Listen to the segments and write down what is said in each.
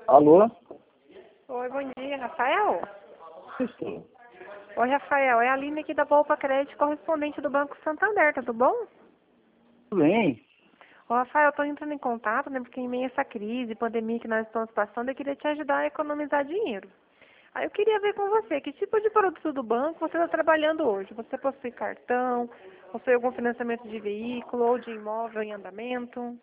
Alô? Oi, bom dia, Rafael? Estou. Oi, Rafael, é a Aline aqui da Poupa Crédito, correspondente do Banco Santander, tudo bom? Tudo bem? Ô, Rafael, eu estou entrando em contato, né, porque em meio a essa crise, pandemia que nós estamos passando, eu queria te ajudar a economizar dinheiro. Aí eu queria ver com você, que tipo de produto do banco você está trabalhando hoje? Você possui cartão, possui algum financiamento de veículo ou de imóvel em andamento?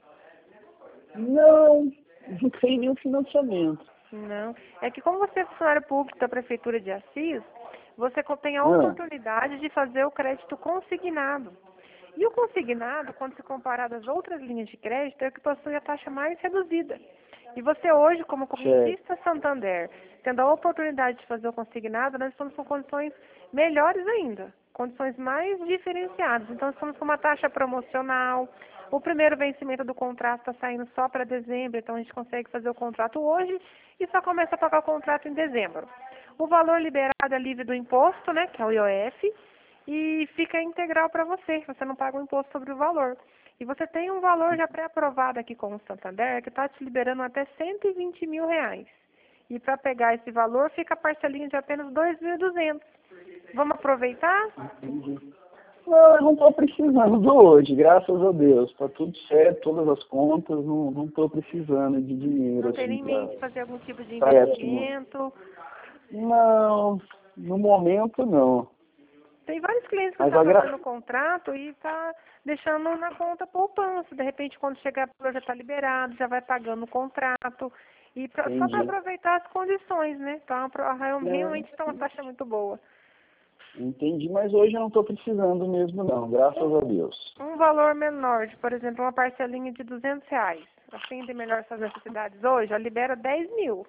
Não tem nenhum financiamento. Não. É que como você é funcionário público da Prefeitura de Assis, você tem a Ah, oportunidade de fazer o crédito consignado. E o consignado, quando se comparado às outras linhas de crédito, é o que possui a taxa mais reduzida. E você hoje, como certo. correntista Santander, tendo a oportunidade de fazer o consignado, nós estamos com condições melhores ainda, condições mais diferenciadas. Então, estamos com uma taxa promocional. O primeiro vencimento do contrato está saindo só para dezembro, então a gente consegue fazer o contrato hoje e só começa a pagar o contrato em dezembro. O valor liberado é livre do imposto, né, que é o IOF, e fica integral para você. Você não paga o imposto sobre o valor. E você tem um valor já pré-aprovado aqui com o Santander que está te liberando até R$ 120 mil. E para pegar esse valor fica a parcelinha de apenas 2.200. Vamos aproveitar? Entendi. Não, eu não estou precisando hoje, graças a Deus. Está tudo certo, todas as contas, não estou precisando de dinheiro Não tem assim nem mente fazer algum tipo de para essa. investimento? Não, no momento não. Tem vários clientes que Mas estão fazendo contrato e está deixando na conta poupança. De repente, quando chegar a já está liberado, já vai pagando o contrato. E só para entendi. aproveitar as condições, né? Então, Não, realmente está uma taxa muito boa. entendi, mas hoje eu não estou precisando mesmo não, graças a Deus. Um valor menor, de, por exemplo, uma parcelinha de R$ 200. Assim, de melhor suas necessidades hoje, ela libera 10 mil.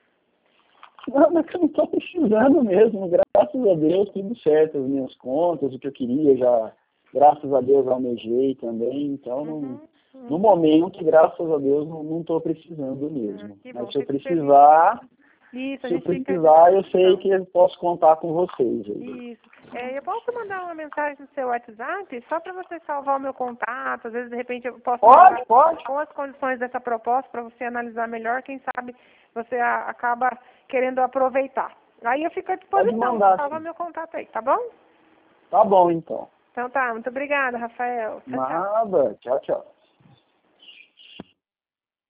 Não, mas eu não estou precisando mesmo, graças a Deus, tudo certo, as minhas contas, o que eu queria já, graças a Deus, almejei também, então, no momento, graças a Deus, não estou precisando mesmo. Que bom, Mas se eu fico feliz. precisar, Isso, a se eu gente fica à precisar, eu sei disposição. que eu posso contar com vocês aí. Isso. Eu posso mandar uma mensagem no seu WhatsApp só para você salvar o meu contato. Às vezes, de repente, eu posso mandar Pode. com as condições dessa proposta para você analisar melhor. Quem sabe você acaba querendo aproveitar. Aí eu fico à Pode disposição. mandar, Salva sim. meu contato aí, tá bom? Tá bom, então. Então tá, muito obrigada, Rafael. Tchau, tchau. Nada. Tchau, tchau.